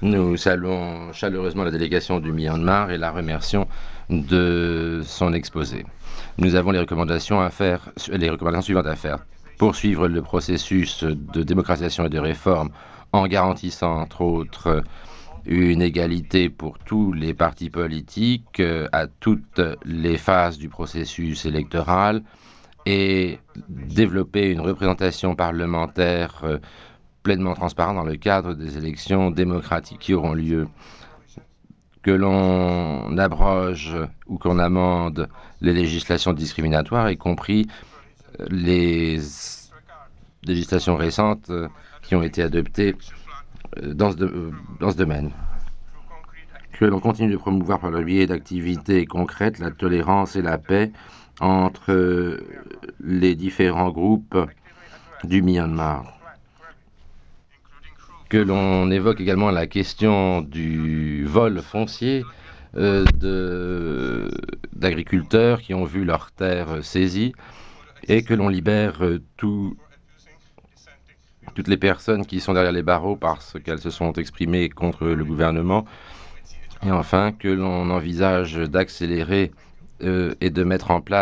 Nous saluons chaleureusement la délégation du Myanmar et la remercions de son exposé. Nous avons les recommandations suivantes à faire. Poursuivre le processus de démocratisation et de réforme en garantissant, entre autres, une égalité pour tous les partis politiques à toutes les phases du processus électoral et développer une représentation parlementaire pleinement transparente dans le cadre des élections démocratiques qui auront lieu. Que l'on abroge ou qu'on amende les législations discriminatoires, y compris les législations récentes qui ont été adoptées dans ce domaine. Que l'on continue de promouvoir par le biais d'activités concrètes la tolérance et la paix entre les différents groupes du Myanmar. Que l'on évoque également la question du vol foncier d'agriculteurs qui ont vu leurs terres saisies et que l'on libère toutes les personnes qui sont derrière les barreaux parce qu'elles se sont exprimées contre le gouvernement. Et enfin, que l'on envisage d'accélérer et de mettre en place